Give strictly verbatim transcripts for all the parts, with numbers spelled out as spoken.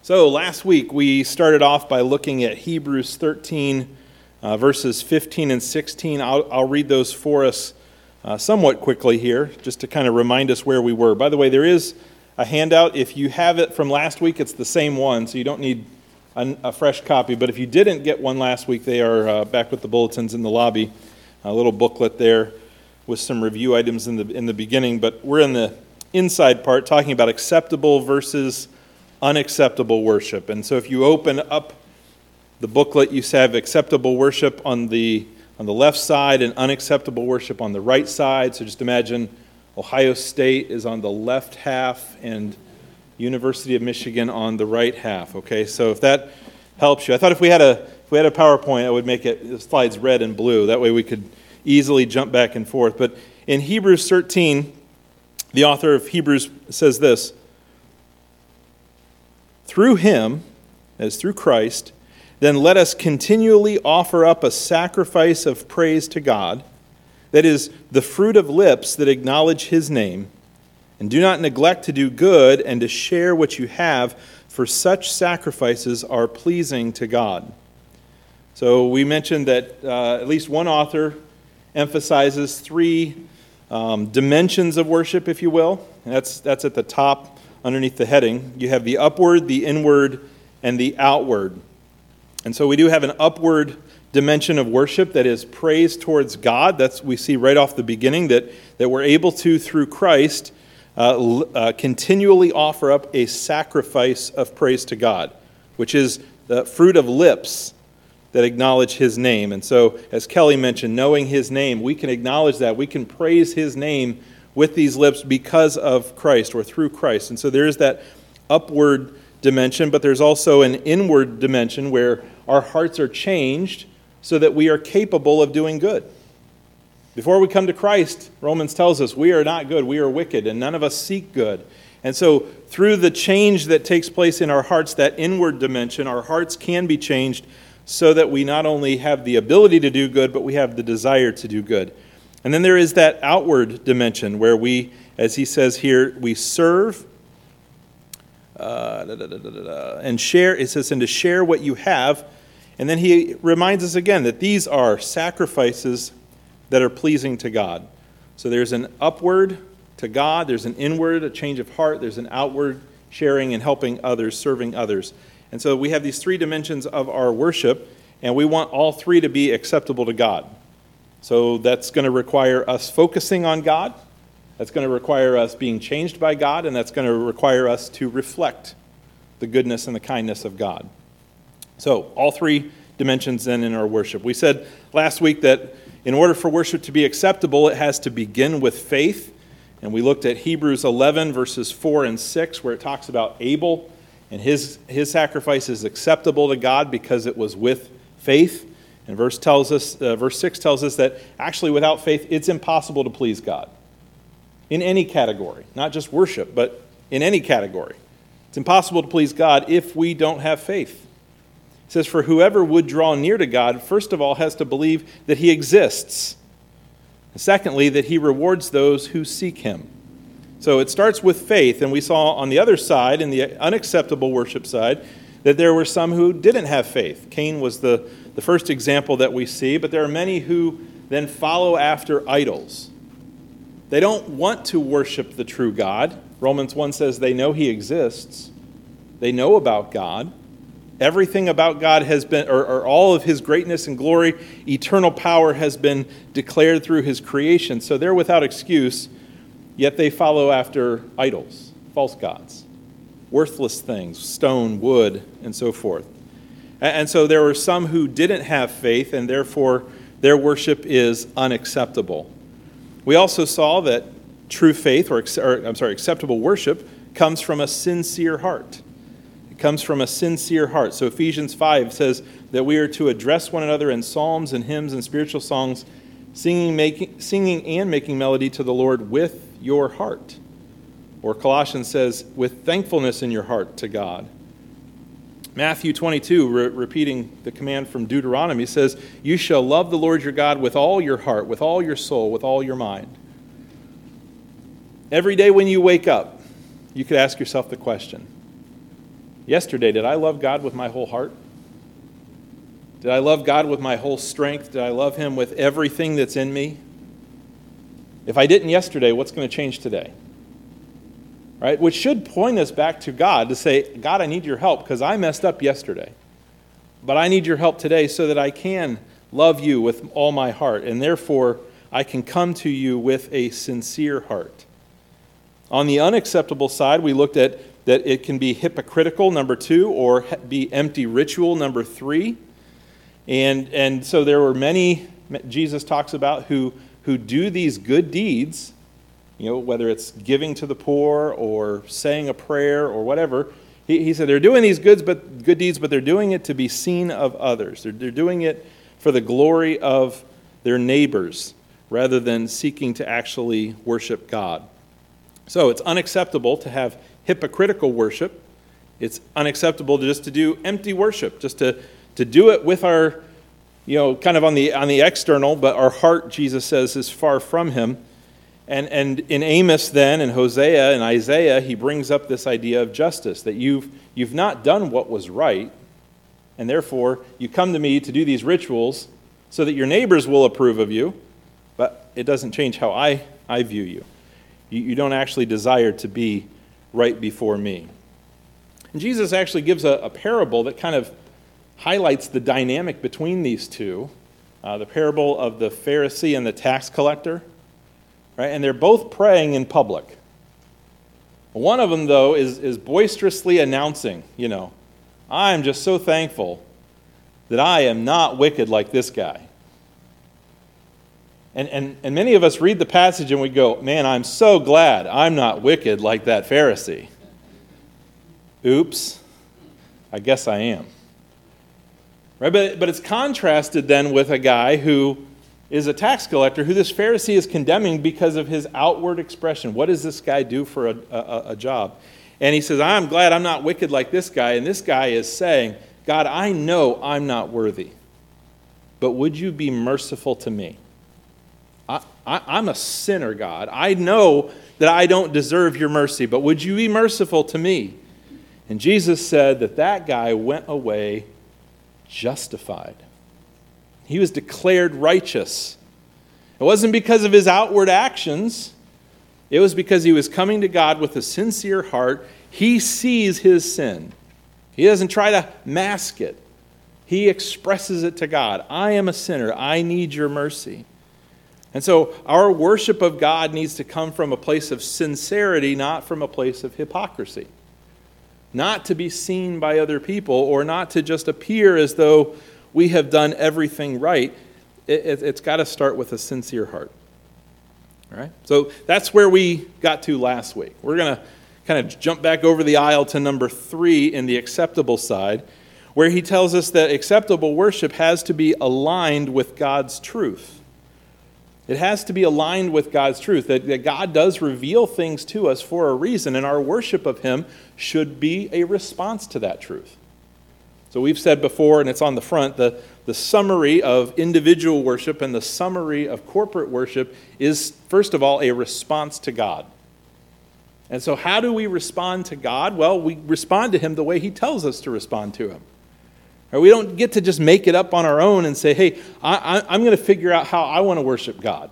So last week we started off by looking at Hebrews thirteen, uh, verses fifteen and sixteen. I'll, I'll read those for us uh, somewhat quickly here, just to kind of remind us where we were. By the way, there is a handout. If you have it from last week, it's the same one, so you don't need a, a fresh copy. But if you didn't get one last week, they are uh, back with the bulletins in the lobby. A little booklet there with some review items in the in the beginning. But we're in the inside part, talking about acceptable versus unacceptable worship. And so if you open up the booklet, you have acceptable worship on the on the left side and unacceptable worship on the right side. So just imagine Ohio State is on the left half and University of Michigan on the right half. Okay, so if that helps you. I thought if we had a if we had a PowerPoint, I would make it the slides red and blue. That way we could easily jump back and forth. But in Hebrews thirteen, the author of Hebrews says this: through him, as through Christ, then let us continually offer up a sacrifice of praise to God, that is, the fruit of lips that acknowledge his name, and do not neglect to do good and to share what you have, for such sacrifices are pleasing to God. So we mentioned that uh, at least one author emphasizes three um, dimensions of worship, if you will. And that's that's at the top underneath the heading. You have the upward, the inward, and the outward. And so we do have an upward dimension of worship that is praise towards God. That's we see right off the beginning that, that we're able to, through Christ, uh, uh, continually offer up a sacrifice of praise to God, which is the fruit of lips that acknowledge his name. And so, as Kelly mentioned, knowing his name, we can acknowledge that. We can praise his name with these lips because of Christ or through Christ. And so there is that upward dimension, but there's also an inward dimension where our hearts are changed so that we are capable of doing good. Before we come to Christ, Romans tells us we are not good, we are wicked, and none of us seek good. And so through the change that takes place in our hearts, that inward dimension, our hearts can be changed so that we not only have the ability to do good, but we have the desire to do good. And then there is that outward dimension where we, as he says here, we serve uh, da, da, da, da, da, and share. It says, and to share what you have. And then he reminds us again that these are sacrifices that are pleasing to God. So there's an upward to God, there's an inward, a change of heart, there's an outward sharing and helping others, serving others. And so we have these three dimensions of our worship, and we want all three to be acceptable to God. So that's going to require us focusing on God, that's going to require us being changed by God, and that's going to require us to reflect the goodness and the kindness of God. So all three dimensions then in our worship. We said last week that in order for worship to be acceptable, it has to begin with faith. And we looked at Hebrews eleven, verses four and six, where it talks about Abel, and his, his sacrifice is acceptable to God because it was with faith. And verse tells us, uh, verse six tells us that actually without faith, it's impossible to please God. In any category, not just worship, but in any category. It's impossible to please God if we don't have faith. It says, for whoever would draw near to God, first of all, has to believe that he exists. And secondly, that he rewards those who seek him. So it starts with faith, and we saw on the other side, in the unacceptable worship side, that there were some who didn't have faith. Cain was the, the first example that we see, but there are many who then follow after idols. They don't want to worship the true God. Romans one says they know he exists. They know about God. Everything about God has been, or, or all of his greatness and glory, eternal power has been declared through his creation. So they're without excuse, yet they follow after idols, false gods. Worthless things, stone, wood, and so forth. And so there were some who didn't have faith, and therefore their worship is unacceptable. We also saw that true faith, or, or I'm sorry, acceptable worship, comes from a sincere heart. It comes from a sincere heart. So Ephesians five says that we are to address one another in psalms and hymns and spiritual songs, singing, making, singing and making melody to the Lord with your heart. Or Colossians says, with thankfulness in your heart to God. Matthew twenty-two, re- repeating the command from Deuteronomy, says, you shall love the Lord your God with all your heart, with all your soul, with all your mind. Every day when you wake up, you could ask yourself the question, yesterday, did I love God with my whole heart? Did I love God with my whole strength? Did I love him with everything that's in me? If I didn't yesterday, what's going to change today? Right? Which should point us back to God to say, God, I need your help because I messed up yesterday. But I need your help today so that I can love you with all my heart, and therefore I can come to you with a sincere heart. On the unacceptable side, we looked at that it can be hypocritical, number two, or be empty ritual, number three. And and so there were many, Jesus talks about, who, who do these good deeds, you know, whether it's giving to the poor or saying a prayer or whatever. He, he said they're doing these goods, but good deeds, but they're doing it to be seen of others. They're, they're doing it for the glory of their neighbors rather than seeking to actually worship God. So it's unacceptable to have hypocritical worship. It's unacceptable to just to do empty worship, just to, to do it with our, you know, kind of on the on the external, but our heart, Jesus says, is far from him. And and in Amos then, and Hosea and Isaiah, he brings up this idea of justice, that you've you've not done what was right, and therefore you come to me to do these rituals so that your neighbors will approve of you, but it doesn't change how I, I view you. you. You don't actually desire to be right before me. And Jesus actually gives a, a parable that kind of highlights the dynamic between these two, uh, the parable of the Pharisee and the tax collector. Right? And they're both praying in public. One of them, though, is, is boisterously announcing, you know, I'm just so thankful that I am not wicked like this guy. And, and, and many of us read the passage and we go, man, I'm so glad I'm not wicked like that Pharisee. Oops, I guess I am. Right? But, but it's contrasted then with a guy who is a tax collector who this Pharisee is condemning because of his outward expression. What does this guy do for a, a, a job? And he says, I'm glad I'm not wicked like this guy. And this guy is saying, God, I know I'm not worthy, but would you be merciful to me? I, I, I'm a sinner, God. I know that I don't deserve your mercy, but would you be merciful to me? And Jesus said that that guy went away justified. He was declared righteous. It wasn't because of his outward actions. It was because he was coming to God with a sincere heart. He sees his sin. He doesn't try to mask it. He expresses it to God. I am a sinner. I need your mercy. And so our worship of God needs to come from a place of sincerity, not from a place of hypocrisy. Not to be seen by other people, or not to just appear as though we have done everything right. It, it, it's got to start with a sincere heart. All right? So that's where we got to last week. We're going to kind of jump back over the aisle to number three in the acceptable side, where he tells us that acceptable worship has to be aligned with God's truth. It has to be aligned with God's truth, that, that God does reveal things to us for a reason, and our worship of him should be a response to that truth. So we've said before, and it's on the front, the, the summary of individual worship and the summary of corporate worship is, first of all, a response to God. And so how do we respond to God? Well, we respond to him the way he tells us to respond to him. Or we don't get to just make it up on our own and say, hey, I, I, I'm going to figure out how I want to worship God.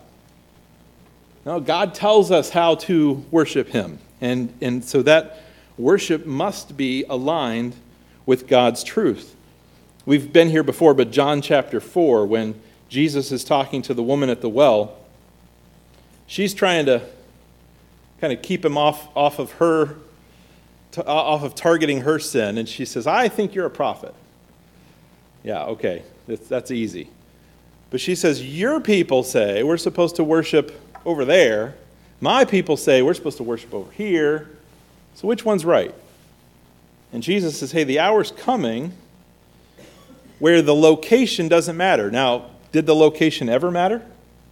No, God tells us how to worship him. And, and so that worship must be aligned with God's truth. We've been here before, but John chapter four, when Jesus is talking to the woman at the well, she's trying to kind of keep him off, off of her, to, off of targeting her sin, and she says, I think you're a prophet. Yeah, okay, that's, that's easy. But she says, your people say we're supposed to worship over there. My people say we're supposed to worship over here. So which one's right? And Jesus says, hey, the hour's coming where the location doesn't matter. Now, did the location ever matter?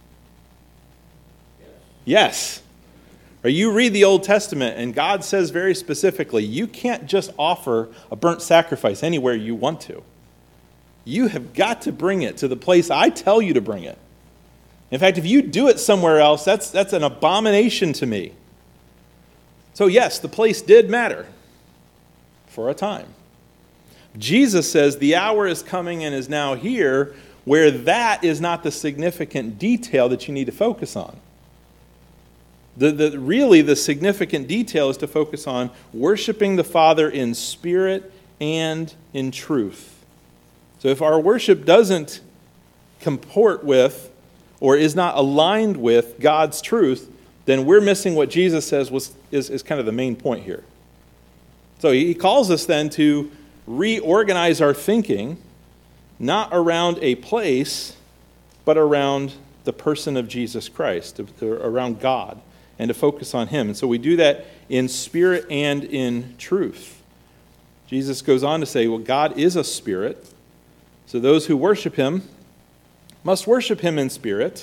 Yes. Or you read the Old Testament, and God says very specifically, you can't just offer a burnt sacrifice anywhere you want to. You have got to bring it to the place I tell you to bring it. In fact, if you do it somewhere else, that's, that's an abomination to me. So yes, the place did matter. for a time. Jesus says the hour is coming and is now here where that is not the significant detail that you need to focus on. The, the, really, the significant detail is to focus on worshiping the Father in spirit and in truth. So if our worship doesn't comport with or is not aligned with God's truth, then we're missing what Jesus says was is, is kind of the main point here. So he calls us then to reorganize our thinking, not around a place, but around the person of Jesus Christ, to, to, around God, and to focus on him. And so we do that in spirit and in truth. Jesus goes on to say, well, God is a spirit, so those who worship him must worship him in spirit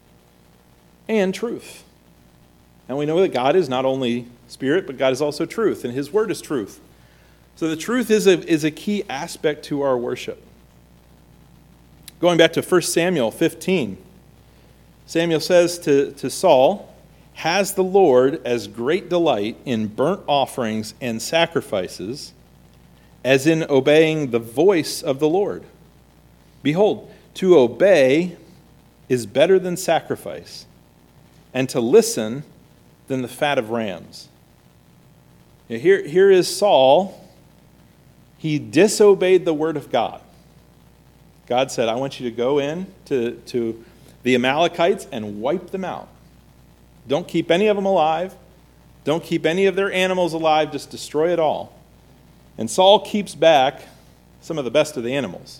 and truth. And we know that God is not only spirit, but God is also truth, and his word is truth. So the truth is a, is a key aspect to our worship. Going back to First Samuel fifteen, Samuel says to, to Saul, "Has the Lord as great delight in burnt offerings and sacrifices as in obeying the voice of the Lord? Behold, to obey is better than sacrifice, and to listen than the fat of rams." Here, here is Saul. He disobeyed the word of God. God said, I want you to go in to, to the Amalekites and wipe them out. Don't keep any of them alive. Don't keep any of their animals alive. Just destroy it all. And Saul keeps back some of the best of the animals.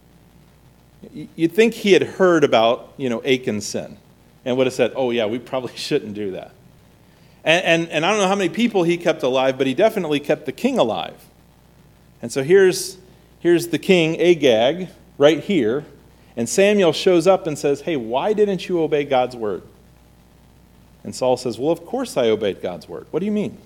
You'd think he had heard about, you know, Achan's sin and would have said, oh yeah, we probably shouldn't do that. And, and, and I don't know how many people he kept alive, but he definitely kept the king alive. And so here's, here's the king, Agag, right here. And Samuel shows up and says, hey, why didn't you obey God's word? And Saul says, well, of course I obeyed God's word. What do you mean?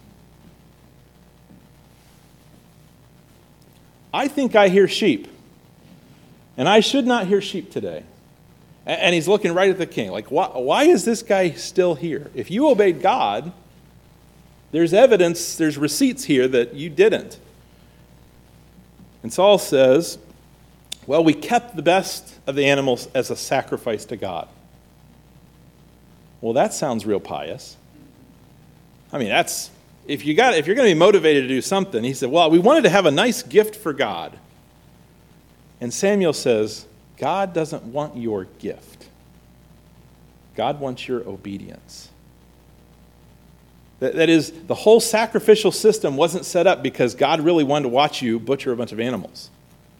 I think I hear sheep. And I should not hear sheep today. And he's looking right at the king. Like, why, why is this guy still here? If you obeyed God, there's evidence, there's receipts here that you didn't. And Saul says, well, we kept the best of the animals as a sacrifice to God. Well, that sounds real pious. I mean, that's, if, you got, if you're going to be motivated to do something, he said, well, we wanted to have a nice gift for God. And Samuel says, God doesn't want your gift. God wants your obedience. That, that is, the whole sacrificial system wasn't set up because God really wanted to watch you butcher a bunch of animals.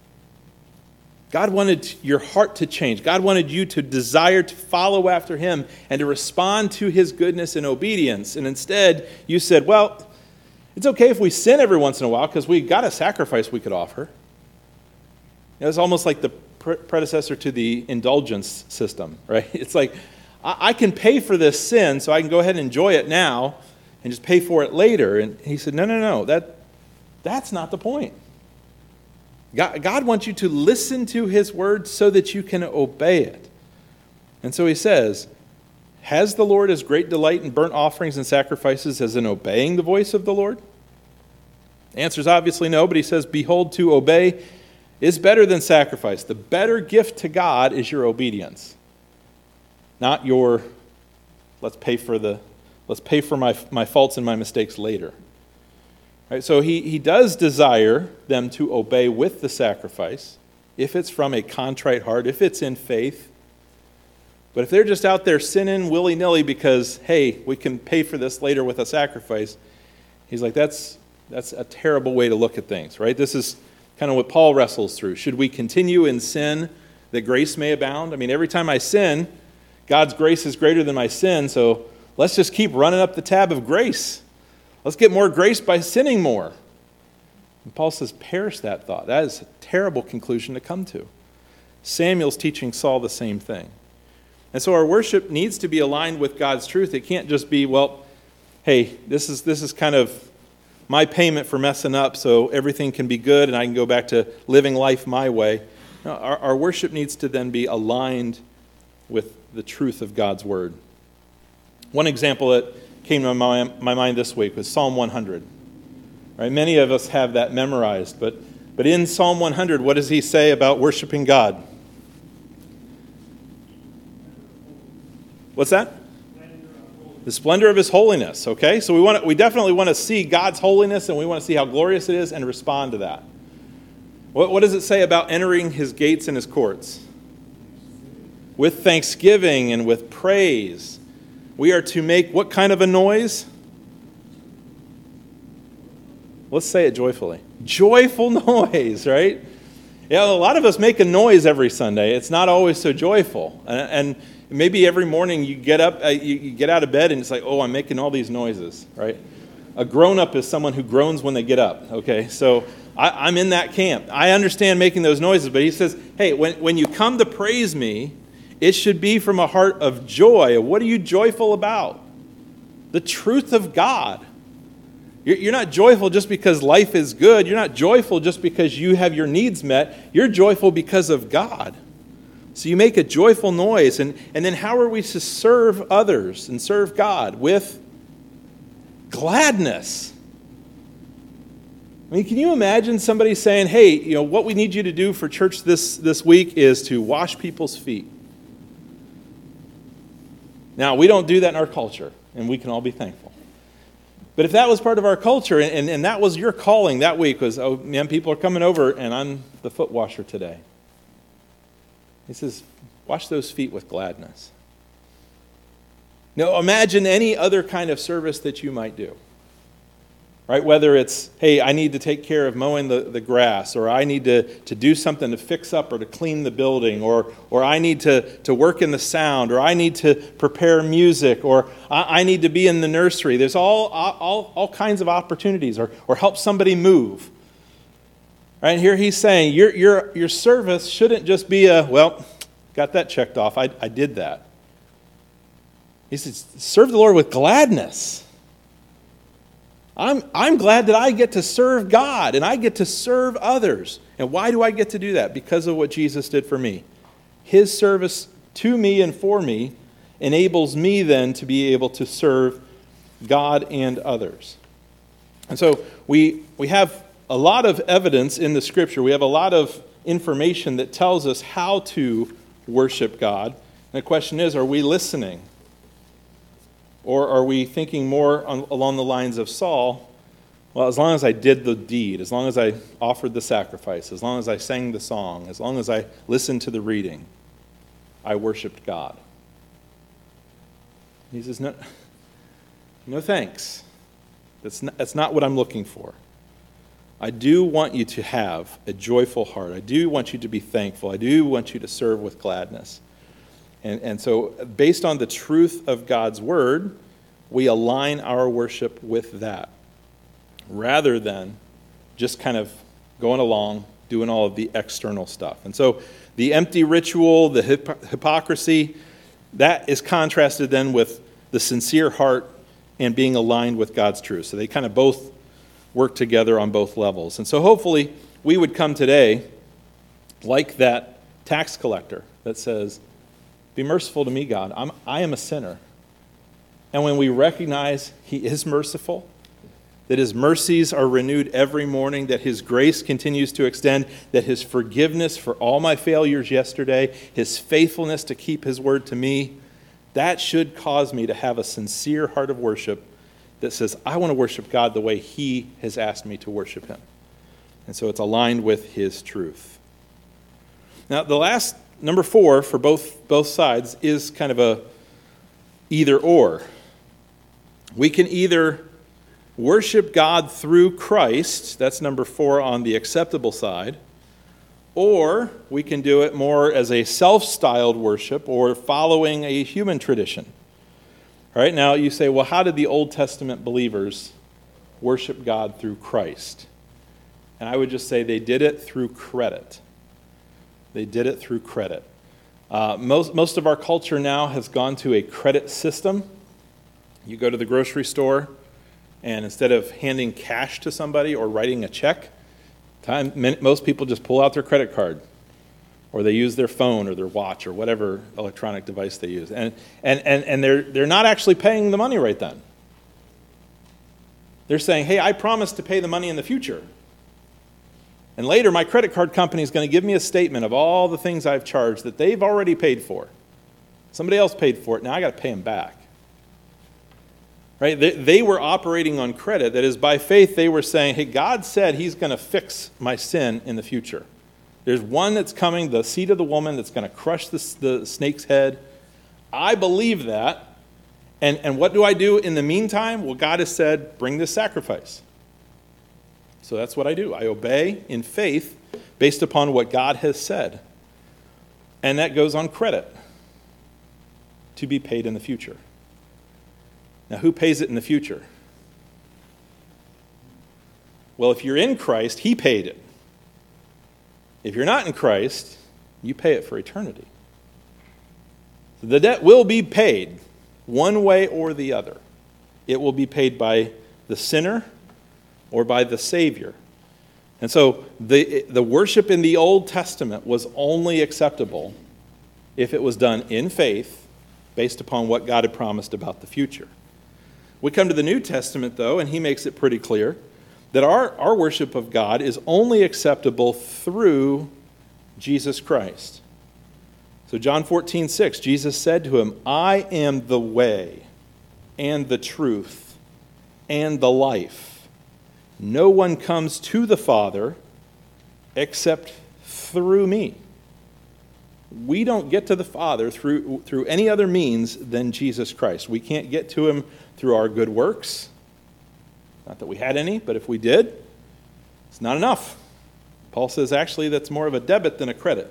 God wanted your heart to change. God wanted you to desire to follow after him and to respond to his goodness and obedience. And instead, you said, well, it's okay if we sin every once in a while because we got a sacrifice we could offer. You know, it's almost like the pre- predecessor to the indulgence system, right? It's like, I-, I can pay for this sin so I can go ahead and enjoy it now and just pay for it later. And he said, no, no, no, that, that's not the point. God, God wants you to listen to his word so that you can obey it. And so he says, has the Lord as great delight in burnt offerings and sacrifices as in obeying the voice of the Lord? The answer is obviously no, but he says, behold, to obey is better than sacrifice. The better gift to God is your obedience. Not your, let's pay for the, let's pay for my, my faults and my mistakes later. Right, so he, he does desire them to obey with the sacrifice, if it's from a contrite heart, if it's in faith. But if they're just out there sinning willy-nilly because, hey, we can pay for this later with a sacrifice, he's like, that's that's a terrible way to look at things, right? This is kind of what Paul wrestles through. Should we continue in sin that grace may abound? I mean, every time I sin, God's grace is greater than my sin, so let's just keep running up the tab of grace. Let's get more grace by sinning more. And Paul says, perish that thought. That is a terrible conclusion to come to. Samuel's teaching Saul the same thing. And so our worship needs to be aligned with God's truth. It can't just be, well, hey, this is this is kind of my payment for messing up so everything can be good and I can go back to living life my way. No, our, our worship needs to then be aligned with the truth of God's word. One example that came to my, my mind this week was Psalm one hundred. Right? Many of us have that memorized, but, but in Psalm one hundred, what does he say about worshiping God? What's that? The splendor of his holiness, okay? So we want to, we definitely want to see God's holiness, and we want to see how glorious it is and respond to that. What, what does it say about entering his gates and his courts? With thanksgiving and with praise. We are to make what kind of a noise? Let's say it joyfully. Joyful noise, right? Yeah, a lot of us make a noise every Sunday. It's not always so joyful. And, and maybe every morning you get up, uh, you, you get out of bed and it's like, oh, I'm making all these noises, right? A grown-up is someone who groans when they get up, okay? So I, I'm in that camp. I understand making those noises, but he says, hey, when, when you come to praise me, it should be from a heart of joy. What are you joyful about? The truth of God. You're, you're not joyful just because life is good. You're not joyful just because you have your needs met. You're joyful because of God. So you make a joyful noise. And, and then how are we to serve others and serve God? With gladness. I mean, can you imagine somebody saying, hey, you know, what we need you to do for church this, this week is to wash people's feet. Now, we don't do that in our culture, and we can all be thankful. But if that was part of our culture, and, and, and that was your calling that week, was, oh, man, people are coming over, and I'm the foot washer today. He says, wash those feet with gladness. Now, imagine any other kind of service that you might do. Right? Whether it's, hey, I need to take care of mowing the, the grass, or I need to, to do something to fix up or to clean the building, or or I need to, to work in the sound, or I need to prepare music, or I, I need to be in the nursery. There's all, all, all kinds of opportunities, or, or help somebody move. Right? Here he's saying your, your, your service shouldn't just be a, well, got that checked off. I, I did that. He says, serve the Lord with gladness. I'm, I'm glad that I get to serve God and I get to serve others. And why do I get to do that? Because of what Jesus did for me. His service to me and for me enables me then to be able to serve God and others. And so we, we have a lot of evidence in the Scripture. We have a lot of information that tells us how to worship God. And the question is, are we listening? Or are we thinking more on, along the lines of Saul? Well, as long as I did the deed, as long as I offered the sacrifice, as long as I sang the song, as long as I listened to the reading, I worshiped God. He says, no, no thanks. That's not, that's not what I'm looking for. I do want you to have a joyful heart. I do want you to be thankful. I do want you to serve with gladness. And, and so based on the truth of God's word, we align our worship with that, rather than just kind of going along, doing all of the external stuff. And so the empty ritual, the hip- hypocrisy, that is contrasted then with the sincere heart and being aligned with God's truth. So they kind of both work together on both levels. And so hopefully we would come today like that tax collector that says, be merciful to me, God. I'm, I am a sinner. And when we recognize he is merciful, that his mercies are renewed every morning, that his grace continues to extend, that his forgiveness for all my failures yesterday, his faithfulness to keep his word to me, that should cause me to have a sincere heart of worship that says, I want to worship God the way he has asked me to worship him. And so it's aligned with his truth. Now, the last Number four, for both, both sides, is kind of a either or. We can either worship God through Christ, that's number four on the acceptable side, or we can do it more as a self-styled worship or following a human tradition. All right, now you say, well, how did the Old Testament believers worship God through Christ? And I would just say they did it through credit. They did it through credit. Uh, most, most of our culture now has gone to a credit system. You go to the grocery store, and instead of handing cash to somebody or writing a check, time, most people just pull out their credit card, or they use their phone or their watch or whatever electronic device they use. And, and, and, and they're, they're not actually paying the money right then. They're saying, hey, I promised to pay the money in the future. And later, my credit card company is going to give me a statement of all the things I've charged that they've already paid for. Somebody else paid for it. Now I got to pay them back. Right? They, they were operating on credit. That is, by faith, they were saying, hey, God said he's going to fix my sin in the future. There's one that's coming, the seed of the woman, that's going to crush the, the snake's head. I believe that. And, and what do I do in the meantime? Well, God has said, bring this sacrifice. So that's what I do. I obey in faith based upon what God has said. And that goes on credit to be paid in the future. Now, who pays it in the future? Well, if you're in Christ, he paid it. If you're not in Christ, you pay it for eternity. The debt will be paid one way or the other. It will be paid by the sinner or by the Savior. And so the, the worship in the Old Testament was only acceptable if it was done in faith based upon what God had promised about the future. We come to the New Testament, though, and he makes it pretty clear that our, our worship of God is only acceptable through Jesus Christ. So John fourteen six, Jesus said to him, I am the way and the truth and the life. No one comes to the Father except through me. We don't get to the Father through, through any other means than Jesus Christ. We can't get to him through our good works. Not that we had any, but if we did, it's not enough. Paul says actually that's more of a debit than a credit.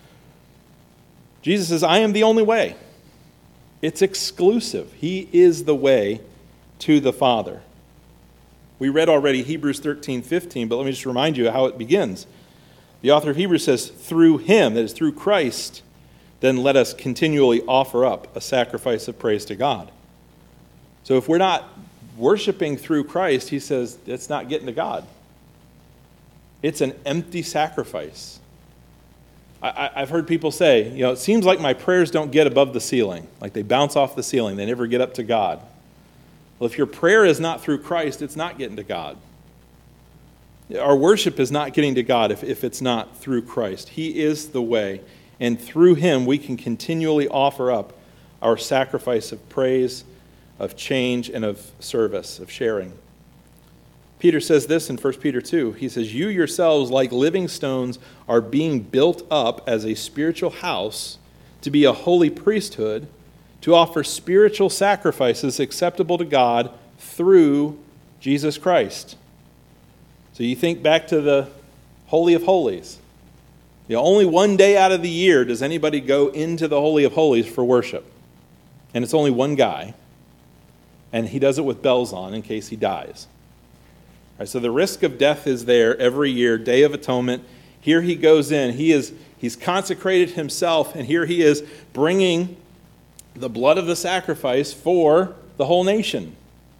Jesus says, I am the only way. It's exclusive. He is the way to the Father. We read already Hebrews thirteen fifteen, but let me just remind you how it begins. The author of Hebrews says, through him, that is through Christ, then let us continually offer up a sacrifice of praise to God. So if we're not worshiping through Christ, he says, it's not getting to God. It's an empty sacrifice. I, I've heard people say, you know, it seems like my prayers don't get above the ceiling. Like they bounce off the ceiling. They never get up to God. Well, if your prayer is not through Christ, it's not getting to God. Our worship is not getting to God if, if it's not through Christ. He is the way. And through him, we can continually offer up our sacrifice of praise, of change, and of service, of sharing. Peter says this in First Peter two. He says, you yourselves, like living stones, are being built up as a spiritual house to be a holy priesthood, to offer spiritual sacrifices acceptable to God through Jesus Christ. So you think back to the Holy of Holies. You know, only one day out of the year does anybody go into the Holy of Holies for worship. And it's only one guy. And he does it with bells on in case he dies. All right, so the risk of death is there every year, Day of Atonement. Here he goes in. He is, he's consecrated himself, and here he is bringing the blood of the sacrifice for the whole nation.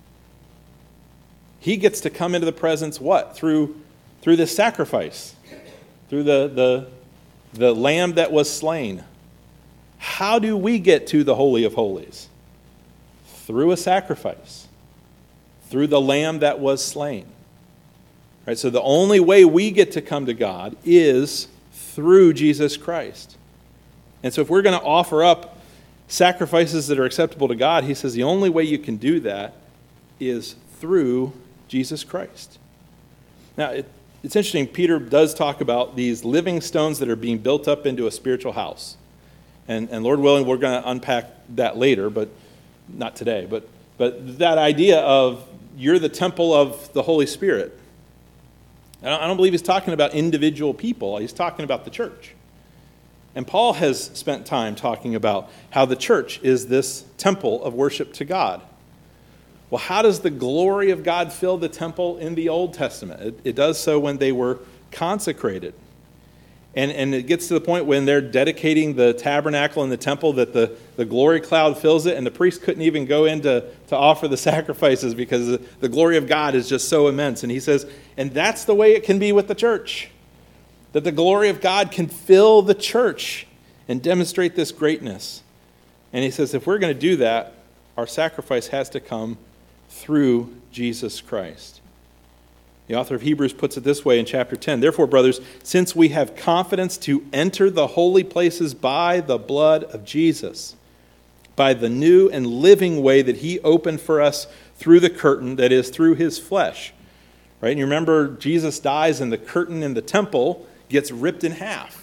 He gets to come into the presence, what? Through, through this sacrifice. Through the, the, the lamb that was slain. How do we get to the Holy of Holies? Through a sacrifice. Through the lamb that was slain. Right, so the only way we get to come to God is through Jesus Christ. And so if we're going to offer up sacrifices that are acceptable to God, he says the only way you can do that is through Jesus Christ. Now, it, it's interesting, Peter does talk about these living stones that are being built up into a spiritual house. And, and Lord willing, we're going to unpack that later, but not today. But, but that idea of you're the temple of the Holy Spirit. I don't believe he's talking about individual people. He's talking about the church. And Paul has spent time talking about how the church is this temple of worship to God. Well, how does the glory of God fill the temple in the Old Testament? It, it does so when they were consecrated. And, and it gets to the point when they're dedicating the tabernacle and the temple that the, the glory cloud fills it, and the priest couldn't even go in to, to offer the sacrifices because the, the glory of God is just so immense. And he says, and that's the way it can be with the church. That the glory of God can fill the church and demonstrate this greatness. And he says, if we're going to do that, our sacrifice has to come through Jesus Christ. The author of Hebrews puts it this way in chapter ten. Therefore, brothers, since we have confidence to enter the holy places by the blood of Jesus, by the new and living way that he opened for us through the curtain, that is, through his flesh. Right? And you remember Jesus dies and the curtain in the temple gets ripped in half.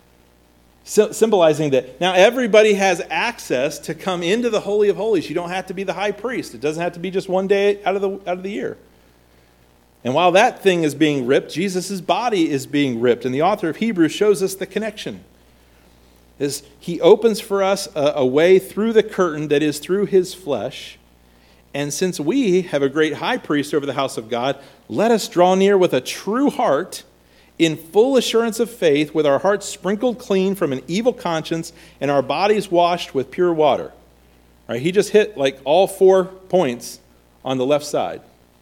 Symbolizing that now everybody has access to come into the Holy of Holies. You don't have to be the high priest. It doesn't have to be just one day out of the, out of the year. And while that thing is being ripped, Jesus' body is being ripped. And the author of Hebrews shows us the connection. Is he opens for us a, a way through the curtain that is through his flesh. And since we have a great high priest over the house of God, let us draw near with a true heart, in full assurance of faith, with our hearts sprinkled clean from an evil conscience and our bodies washed with pure water. Right? He just hit like all four points on the left side.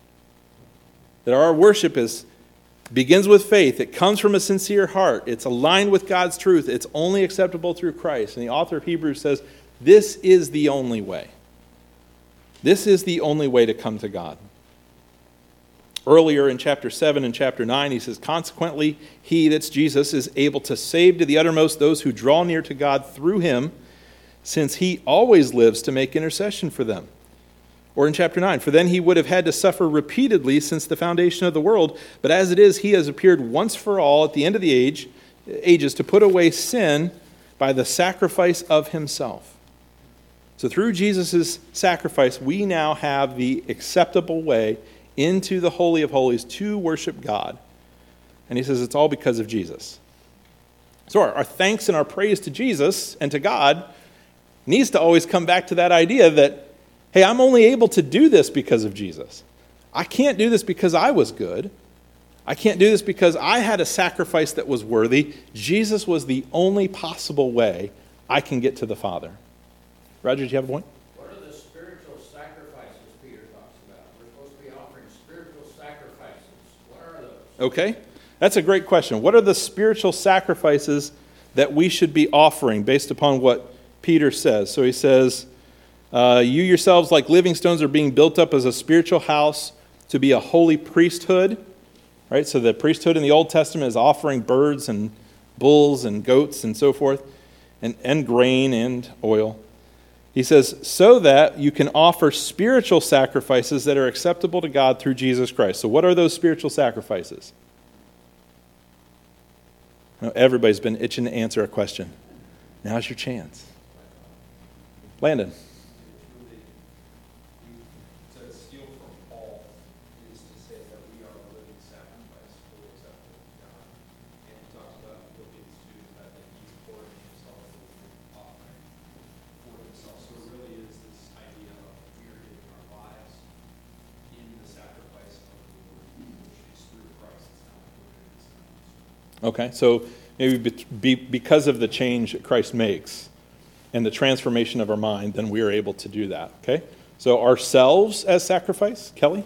That our worship is begins with faith. It comes from a sincere heart. It's aligned with God's truth. It's only acceptable through Christ. And the author of Hebrews says, this is the only way. This is the only way to come to God. Earlier in chapter seven and chapter nine, he says, consequently, he, that's Jesus, is able to save to the uttermost those who draw near to God through him, since he always lives to make intercession for them. Or in chapter nine, for then he would have had to suffer repeatedly since the foundation of the world. But as it is, he has appeared once for all at the end of the age, ages to put away sin by the sacrifice of himself. So through Jesus' sacrifice, we now have the acceptable way into the Holy of Holies to worship God. And he says it's all because of Jesus. So our, our thanks and our praise to Jesus and to God needs to always come back to that idea that, hey, I'm only able to do this because of Jesus. I can't do this because I was good. I can't do this because I had a sacrifice that was worthy. Jesus was the only possible way I can get to the Father. Roger, do you have a point? What are the spiritual sacrifices Peter talks about? We're supposed to be offering spiritual sacrifices. What are those? Okay, that's a great question. What are the spiritual sacrifices that we should be offering based upon what Peter says? So he says, Uh, you yourselves, like living stones, are being built up as a spiritual house to be a holy priesthood. Right? So the priesthood in the Old Testament is offering birds and bulls and goats and so forth, and, and grain and oil. He says, so that you can offer spiritual sacrifices that are acceptable to God through Jesus Christ. So what are those spiritual sacrifices? Now, everybody's been itching to answer a question. Now's your chance. Landon. Okay, so maybe be, because of the change that Christ makes and the transformation of our mind, then we are able to do that, okay? So ourselves as sacrifice, Kelly?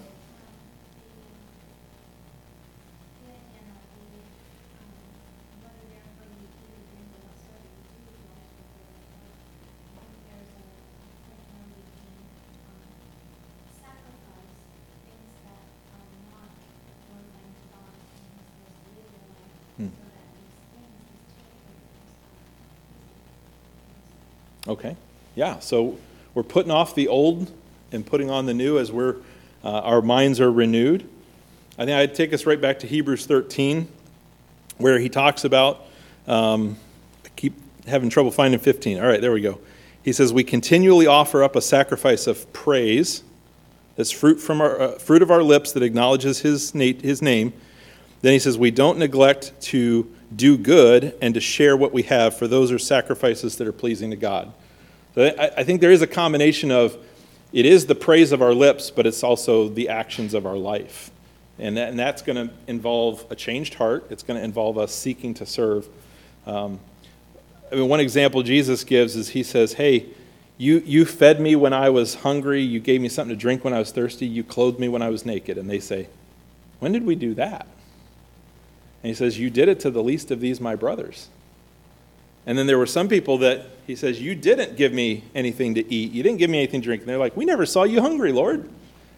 Okay, yeah, so we're putting off the old and putting on the new as we're uh, our minds are renewed. I think I'd take us right back to Hebrews thirteen, where he talks about, um, I keep having trouble finding fifteen. All right, there we go. He says, we continually offer up a sacrifice of praise, that's fruit from our uh, fruit of our lips that acknowledges his, na- his name. Then he says, we don't neglect to do good and to share what we have, for those are sacrifices that are pleasing to God. So I, I think there is a combination of, it is the praise of our lips, but it's also the actions of our life. And, that, and that's going to involve a changed heart. It's going to involve us seeking to serve. Um, I mean, one example Jesus gives is he says, hey, you, you fed me when I was hungry. You gave me something to drink when I was thirsty. You clothed me when I was naked. And they say, when did we do that? And he says, you did it to the least of these, my brothers. And then there were some people that he says, you didn't give me anything to eat. You didn't give me anything to drink. And they're like, we never saw you hungry, Lord.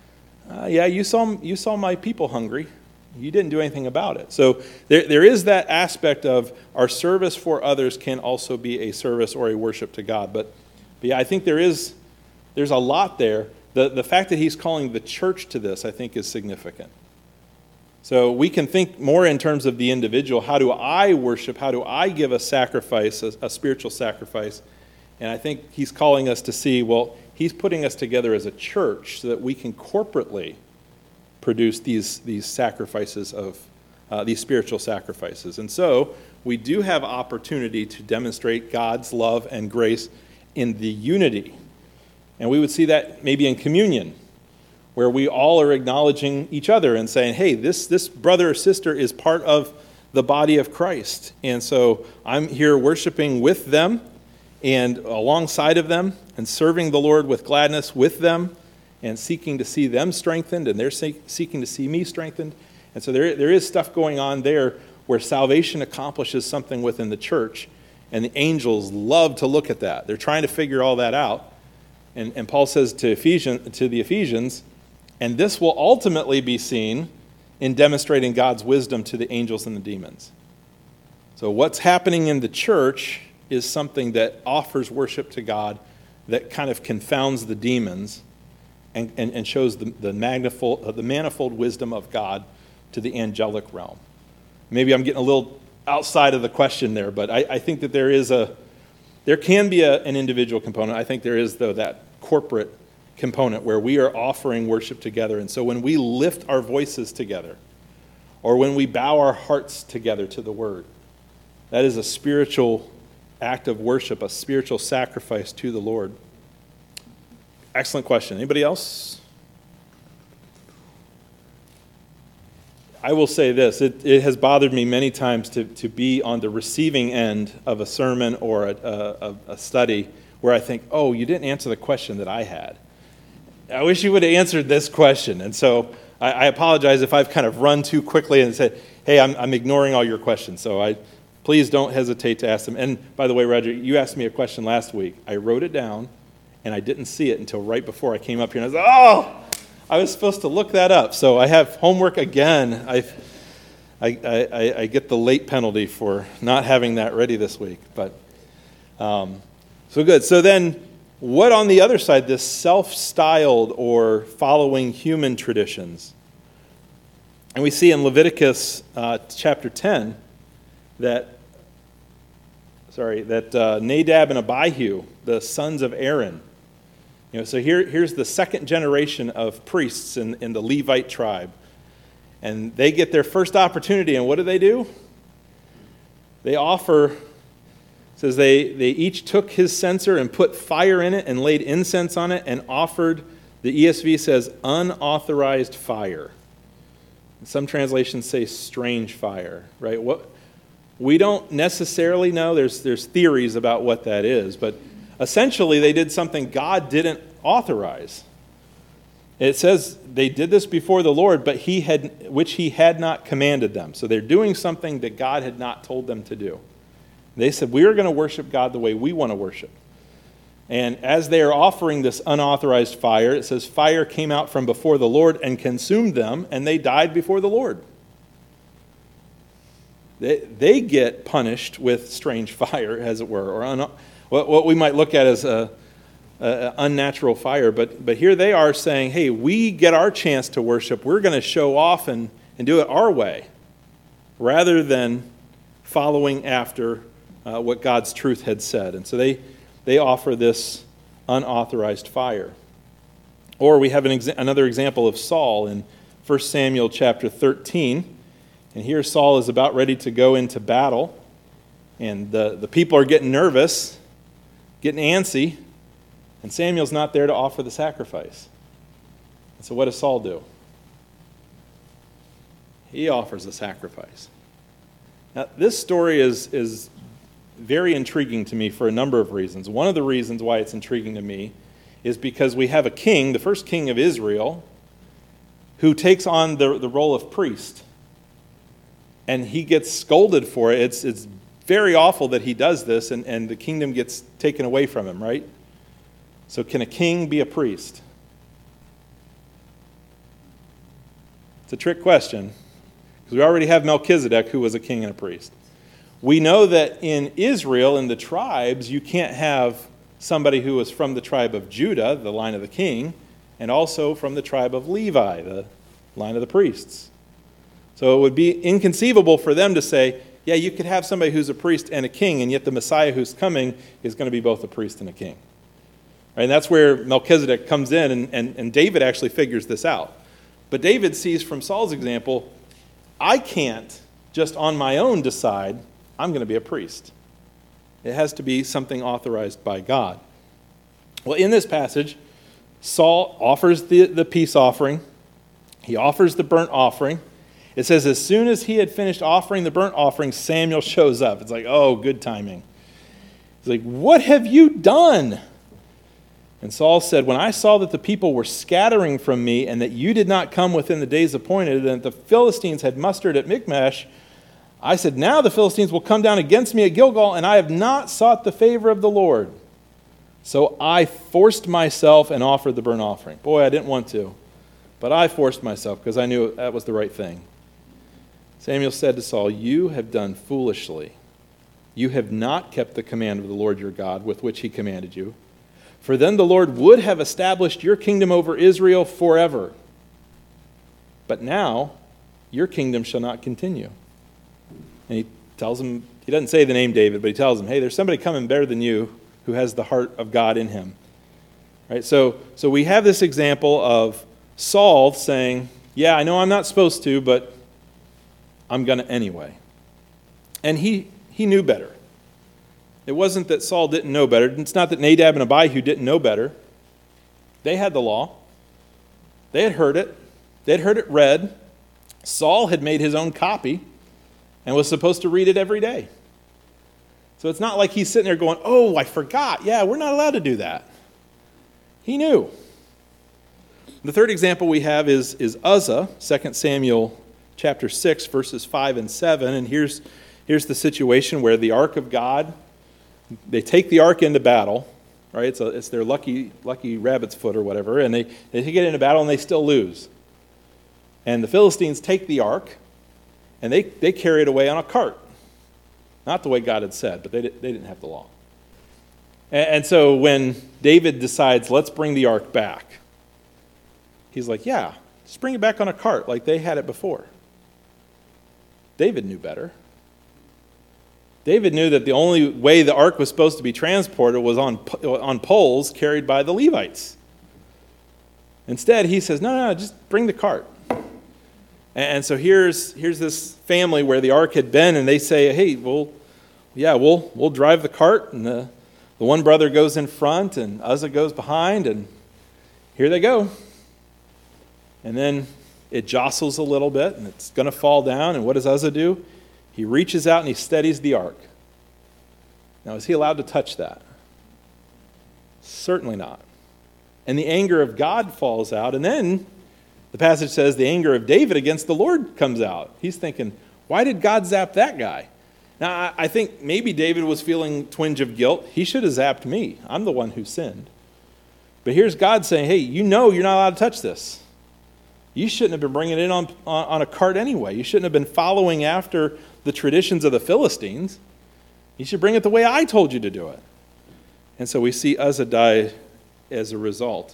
Uh, yeah, you saw you saw my people hungry. You didn't do anything about it. So there, there is that aspect of our service for others can also be a service or a worship to God. But, but yeah, I think there is there's a lot there. The, the fact that he's calling the church to this, I think, is significant. So we can think more in terms of the individual. How do I worship? How do I give a sacrifice, a, a spiritual sacrifice? And I think he's calling us to see, well, he's putting us together as a church so that we can corporately produce these, these sacrifices of, uh, these spiritual sacrifices. And so we do have opportunity to demonstrate God's love and grace in the unity. And we would see that maybe in communion, where we all are acknowledging each other and saying, hey, this, this brother or sister is part of the body of Christ. And so I'm here worshiping with them and alongside of them and serving the Lord with gladness with them and seeking to see them strengthened, and they're seeking to see me strengthened. And so there, there is stuff going on there where salvation accomplishes something within the church, and the angels love to look at that. They're trying to figure all that out. And, and Paul says to, Ephesians, to the Ephesians, and this will ultimately be seen in demonstrating God's wisdom to the angels and the demons. So what's happening in the church is something that offers worship to God that kind of confounds the demons and, and, and shows the, the, manifold, uh, the manifold wisdom of God to the angelic realm. Maybe I'm getting a little outside of the question there, but I, I think that there is a, there can be a, an individual component. I think there is, though, that corporate component where we are offering worship together. And so when we lift our voices together, or when we bow our hearts together to the word, that is a spiritual act of worship, a spiritual sacrifice to the Lord. Excellent question. Anybody else? I will say this. It, it has bothered me many times to, to be on the receiving end of a sermon or a, a, a study where I think, oh, you didn't answer the question that I had. I wish you would have answered this question. And so I, I apologize if I've kind of run too quickly and said, hey, I'm, I'm ignoring all your questions. So I please don't hesitate to ask them. And by the way, Roger, you asked me a question last week. I wrote it down, and I didn't see it until right before I came up here. And I was like, oh, I was supposed to look that up. So I have homework again. I, I, I, I get the late penalty for not having that ready this week. But um, so good. So then what on the other side, this self-styled or following human traditions? And we see in Leviticus uh, chapter ten that, sorry, that uh, Nadab and Abihu, the sons of Aaron, you know, so here, here's the second generation of priests in, in the Levite tribe. And they get their first opportunity, and what do they do? They offer, it says they, they each took his censer and put fire in it and laid incense on it and offered, the E S V says, unauthorized fire. Some translations say strange fire, right? What we don't necessarily know. There's, there's theories about what that is, but essentially, they did something God didn't authorize. It says they did this before the Lord, but he had, which he had not commanded them. So they're doing something that God had not told them to do. They said, we are going to worship God the way we want to worship. And as they are offering this unauthorized fire, it says fire came out from before the Lord and consumed them, and they died before the Lord. They, they get punished with strange fire, as it were, or un, what, what we might look at as a, a unnatural fire. But, but here they are saying, hey, we get our chance to worship. We're going to show off and, and do it our way, rather than following after uh, what God's truth had said. And so they, they offer this unauthorized fire. Or we have an exa- another example of Saul in First Samuel chapter thirteen. And here Saul is about ready to go into battle. And the, the people are getting nervous, getting antsy. And Samuel's not there to offer the sacrifice. And so what does Saul do? He offers the sacrifice. Now, this story is, is very intriguing to me for a number of reasons. One of the reasons why it's intriguing to me is because we have a king, the first king of Israel, who takes on the, the role of priest. And he gets scolded for it. It's, it's very awful that he does this, and, and the kingdom gets taken away from him, right? So can a king be a priest? It's a trick question, because we already have Melchizedek, who was a king and a priest. We know that in Israel, in the tribes, you can't have somebody who was from the tribe of Judah, the line of the king, and also from the tribe of Levi, the line of the priests. So it would be inconceivable for them to say, yeah, you could have somebody who's a priest and a king, and yet the Messiah who's coming is going to be both a priest and a king. Right? And that's where Melchizedek comes in, and, and, and David actually figures this out. But David sees from Saul's example, I can't just on my own decide I'm going to be a priest. It has to be something authorized by God. Well, in this passage, Saul offers the, the peace offering. He offers the burnt offering. It says, as soon as he had finished offering the burnt offering, Samuel shows up. It's like, oh, good timing. He's like, what have you done? And Saul said, when I saw that the people were scattering from me and that you did not come within the days appointed, and that the Philistines had mustered at Michmash, I said, now the Philistines will come down against me at Gilgal, and I have not sought the favor of the Lord. So I forced myself and offered the burnt offering. Boy, I didn't want to, but I forced myself because I knew that was the right thing. Samuel said to Saul, you have done foolishly. You have not kept the command of the Lord your God with which he commanded you. For then the Lord would have established your kingdom over Israel forever. But now your kingdom shall not continue. And he tells him, he doesn't say the name David, but he tells him, hey, there's somebody coming better than you who has the heart of God in him. Right? So, so we have this example of Saul saying, yeah, I know I'm not supposed to, but I'm going to anyway. And he, he knew better. It wasn't that Saul didn't know better. It's not that Nadab and Abihu didn't know better. They had the law. They had heard it. They had heard it read. Saul had made his own copy and was supposed to read it every day. So it's not like he's sitting there going, oh, I forgot. Yeah, we're not allowed to do that. He knew. The third example we have is, is Uzzah, Second Samuel chapter six, verses five and seven. And here's, here's the situation where the ark of God, they take the ark into battle, right? It's, a, it's their lucky lucky rabbit's foot or whatever, and they, they take it into battle and they still lose. And the Philistines take the ark, and they, they carry it away on a cart. Not the way God had said, but they, did, they didn't have the law. And, and so when David decides, let's bring the ark back, he's like, yeah, just bring it back on a cart like they had it before. David knew better. David knew that the only way the ark was supposed to be transported was on, on poles carried by the Levites. Instead, he says, no, no, no, just bring the cart. And so here's, here's this family where the ark had been, and they say, hey, well, yeah, we'll, we'll drive the cart. And the, the one brother goes in front, and Uzzah goes behind, and here they go. And then it jostles a little bit, and it's going to fall down. And what does Uzzah do? He reaches out and he steadies the ark. Now, is he allowed to touch that? Certainly not. And the anger of God falls out, and then the passage says the anger of David against the Lord comes out. He's thinking, why did God zap that guy? Now, I think maybe David was feeling a twinge of guilt. He should have zapped me. I'm the one who sinned. But here's God saying, hey, you know you're not allowed to touch this. You shouldn't have been bringing it in on, on, on a cart anyway. You shouldn't have been following after the traditions of the Philistines. You should bring it the way I told you to do it. And so we see Uzzah die as a result.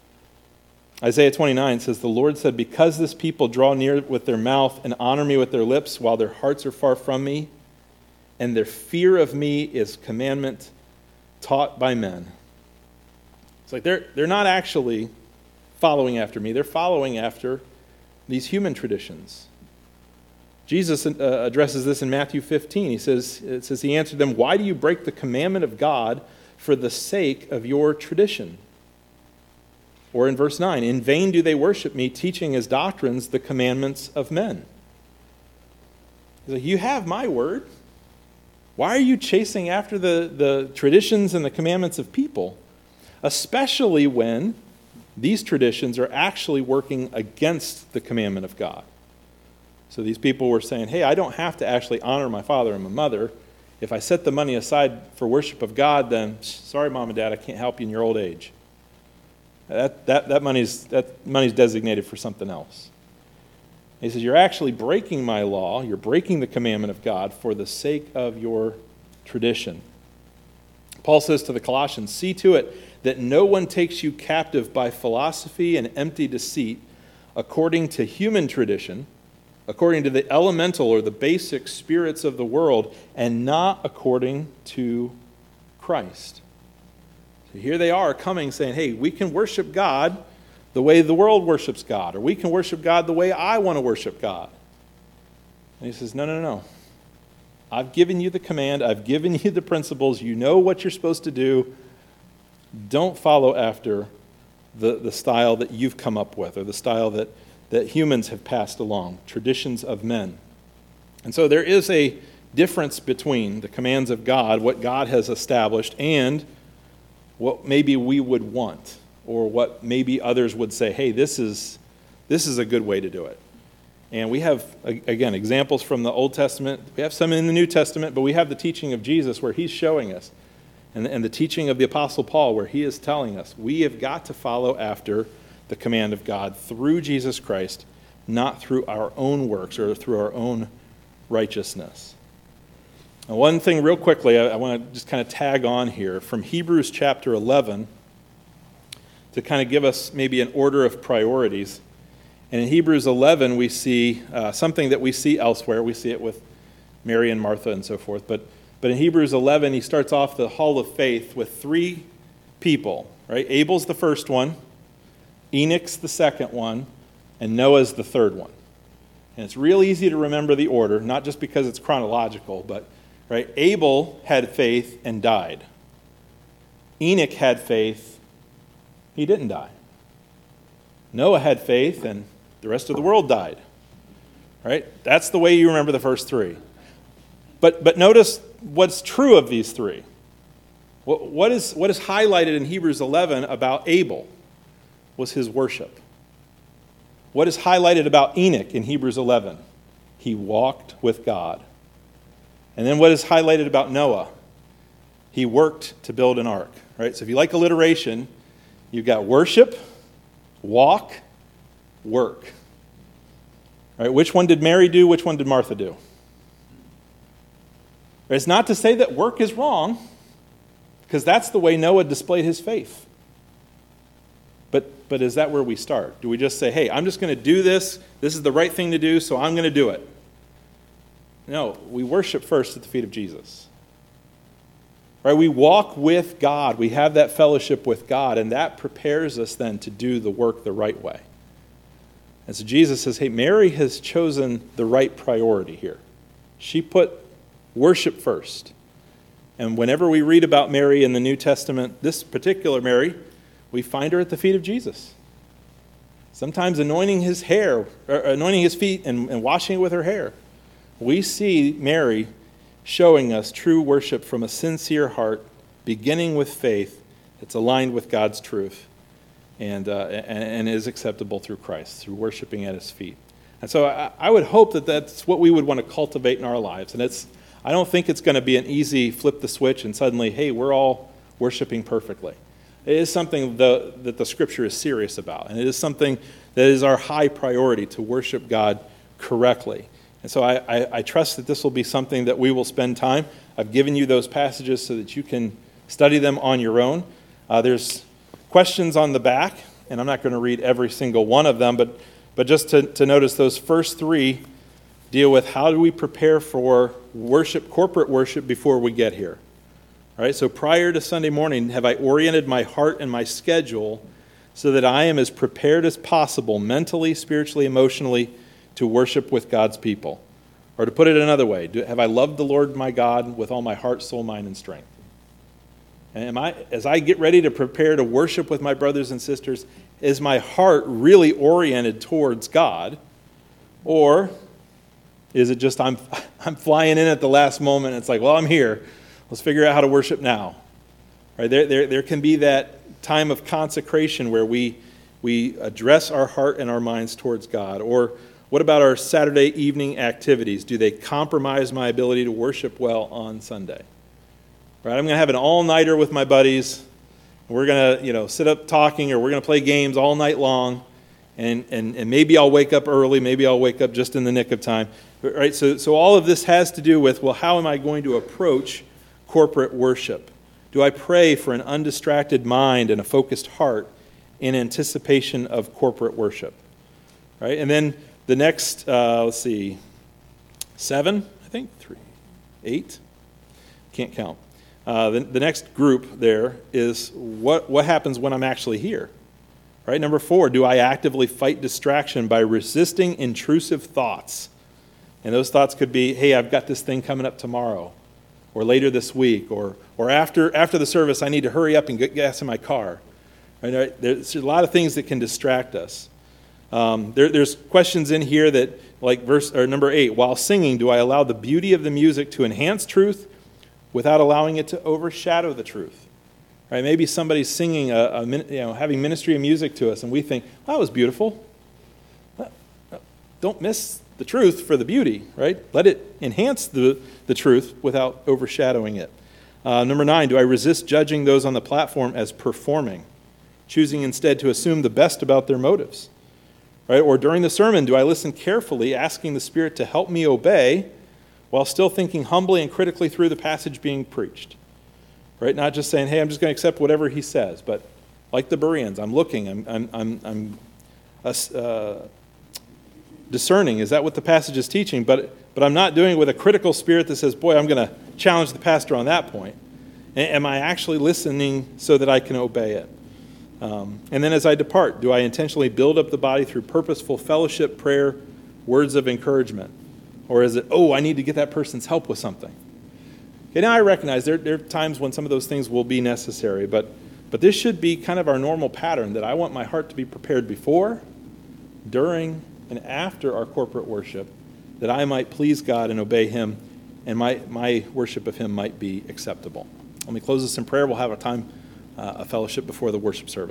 Isaiah twenty-nine says, the Lord said, because this people draw near with their mouth and honor me with their lips while their hearts are far from me, and their fear of me is commandment taught by men. It's like they're, they're not actually following after me. They're following after these human traditions. Jesus uh, addresses this in Matthew fifteen. He says, it says, he answered them, why do you break the commandment of God for the sake of your tradition? Or in verse nine, in vain do they worship me, teaching as doctrines the commandments of men. He's like, you have my word. Why are you chasing after the, the traditions and the commandments of people? Especially when these traditions are actually working against the commandment of God. So these people were saying, hey, I don't have to actually honor my father and my mother. If I set the money aside for worship of God, then sorry, mom and dad, I can't help you in your old age. That, that, that, money's, that money's designated for something else. He says, you're actually breaking my law. You're breaking the commandment of God for the sake of your tradition. Paul says to the Colossians, see to it that no one takes you captive by philosophy and empty deceit, according to human tradition, according to the elemental or the basic spirits of the world, and not according to Christ. So here they are coming saying, hey, we can worship God the way the world worships God, or we can worship God the way I want to worship God. And he says, no, no, no. I've given you the command. I've given you the principles. You know what you're supposed to do. Don't follow after the, the style that you've come up with, or the style that, that humans have passed along, traditions of men. And so there is a difference between the commands of God, what God has established, and what maybe we would want, or what maybe others would say, hey, this is this is a good way to do it. And we have, again, examples from the Old Testament. We have some in the New Testament, but we have the teaching of Jesus where he's showing us, and, and the teaching of the Apostle Paul where he is telling us we have got to follow after the command of God through Jesus Christ, not through our own works or through our own righteousness. Now, one thing real quickly, I, I want to just kind of tag on here from Hebrews chapter eleven to kind of give us maybe an order of priorities. And in Hebrews eleven, we see uh, something that we see elsewhere. We see it with Mary and Martha and so forth. But, but in Hebrews eleven, he starts off the hall of faith with three people, right? Abel's the first one, Enoch's the second one, and Noah's the third one. And it's real easy to remember the order, not just because it's chronological, but right? Abel had faith and died. Enoch had faith. He didn't die. Noah had faith, and the rest of the world died. Right? That's the way you remember the first three. But but notice what's true of these three. What, what is what is highlighted in Hebrews eleven about Abel was his worship. What is highlighted about Enoch in Hebrews eleven? He walked with God. And then what is highlighted about Noah? He worked to build an ark. Right? So if you like alliteration, you've got worship, walk, work. Right? Which one did Mary do? Which one did Martha do? It's not to say that work is wrong, because that's the way Noah displayed his faith. But, but is that where we start? Do we just say, hey, I'm just going to do this. This is the right thing to do, so I'm going to do it. No, we worship first at the feet of Jesus. Right? We walk with God. We have that fellowship with God, and that prepares us then to do the work the right way. And so Jesus says, hey, Mary has chosen the right priority here. She put worship first. And whenever we read about Mary in the New Testament, this particular Mary, we find her at the feet of Jesus. Sometimes anointing his hair, or anointing his feet and, and washing it with her hair. We see Mary showing us true worship from a sincere heart, beginning with faith that's aligned with God's truth and, uh, and, and is acceptable through Christ, through worshiping at his feet. And so I, I would hope that that's what we would want to cultivate in our lives. And it's I don't think it's going to be an easy flip the switch and suddenly, hey, we're all worshiping perfectly. It is something the, that the Scripture is serious about, and it is something that is our high priority to worship God correctly. And so I, I, I trust that this will be something that we will spend time. I've given you those passages so that you can study them on your own. Uh, there's questions on the back, and I'm not going to read every single one of them, but, but just to, to notice those first three deal with how do we prepare for worship, corporate worship, before we get here. All right, so prior to Sunday morning, have I oriented my heart and my schedule so that I am as prepared as possible, mentally, spiritually, emotionally, to worship with God's people? Or to put it another way, do, have I loved the Lord my God with all my heart, soul, mind, and strength? And am I, as I get ready to prepare to worship with my brothers and sisters, is my heart really oriented towards God? Or is it just I'm I'm flying in at the last moment and it's like, well, I'm here. Let's figure out how to worship now. Right? There, there, there can be that time of consecration where we we address our heart and our minds towards God. Or what about our Saturday evening activities? Do they compromise my ability to worship well on Sunday? Right? I'm going to have an all-nighter with my buddies. We're going to, you know, sit up talking, or we're going to play games all night long. And, and, and maybe I'll wake up early, maybe I'll wake up just in the nick of time. Right? So, so all of this has to do with, well, how am I going to approach corporate worship? Do I pray for an undistracted mind and a focused heart in anticipation of corporate worship? Right? And then the next, uh, let's see, seven, I think, three, eight, can't count. Uh, the, the next group there is what, what happens when I'm actually here? Right? Number four, do I actively fight distraction by resisting intrusive thoughts? And those thoughts could be, hey, I've got this thing coming up tomorrow, or later this week, or or after after the service, I need to hurry up and get gas in my car. Right? There's a lot of things that can distract us. Um, there, there's questions in here that, like verse or number eight, while singing, do I allow the beauty of the music to enhance truth without allowing it to overshadow the truth? Right? Maybe somebody's singing, a, a you know, having ministry of music to us, and we think, well, that was beautiful. Don't miss the truth for the beauty, right? Let it enhance the, the truth without overshadowing it. Uh, number nine, do I resist judging those on the platform as performing, choosing instead to assume the best about their motives? Right? Or during the sermon, do I listen carefully, asking the Spirit to help me obey while still thinking humbly and critically through the passage being preached? Right? Not just saying, hey, I'm just going to accept whatever he says, but like the Bereans, I'm looking, I'm, I'm, I'm, I'm uh, discerning. Is that what the passage is teaching? But, but I'm not doing it with a critical spirit that says, boy, I'm going to challenge the pastor on that point. A- am I actually listening so that I can obey it? Um, and then as I depart, do I intentionally build up the body through purposeful fellowship, prayer, words of encouragement? Or is it, oh, I need to get that person's help with something? Okay, now I recognize there, there are times when some of those things will be necessary, but, but this should be kind of our normal pattern, that I want my heart to be prepared before, during, and after our corporate worship, that I might please God and obey him, and my, my worship of him might be acceptable. Let me close this in prayer. We'll have a time, uh, a fellowship before the worship service.